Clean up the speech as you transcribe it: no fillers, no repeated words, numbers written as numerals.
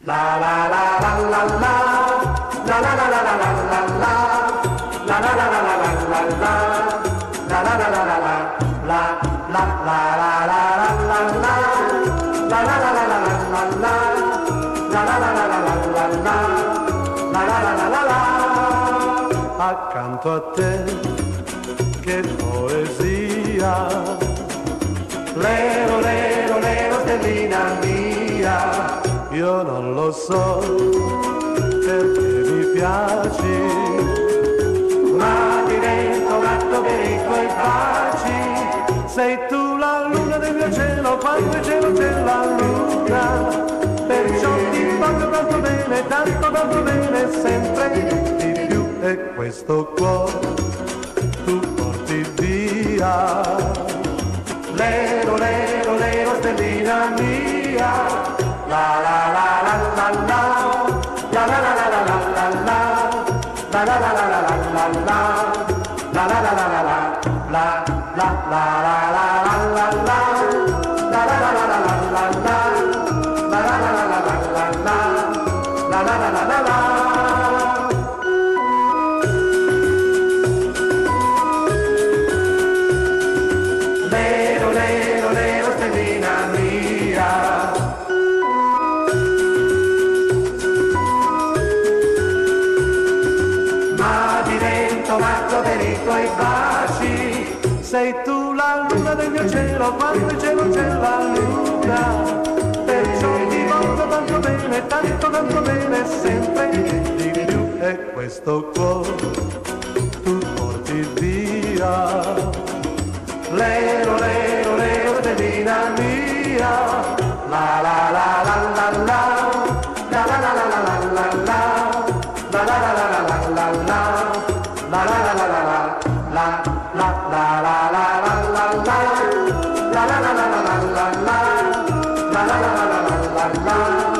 La la la la la la, la la la la la la la la, la la la la la la la la, la la la la la la, la la la la la la la la, la la la la la la la la, la la la la la la la la, la la la la la la. Accanto a te, che poesia, lero, lero, lero, stellina mia, io non lo so perché mi piaci, ma divento gatto per i tuoi baci. Sei tu la luna del mio cielo, quando in cielo c'è la luna, perciò ti voglio tanto bene, sempre di più. E questo cuore tu porti via, lero, lero, lero, stellina mia, la la la la la la, la la la la la la la, la la la la la la la, la la la la la la, la la la la la la la, la la la la la la la, la la la la la la la, la la la la la la. Lero, lero, lero, stellina mia, ma divento matto per i tuoi baci. Sei tu la luna del mio cielo, quando in cielo c'è la luna, perciò ti voglio tanto bene, sempre di più. E questo cuore tu porti via, lero, lero, lero, stellina mia, la la la la la la, la la la la la la la, la la la la la la la, la la la la la la, la la la la la la la, la la la la la la la, la la la la la la la,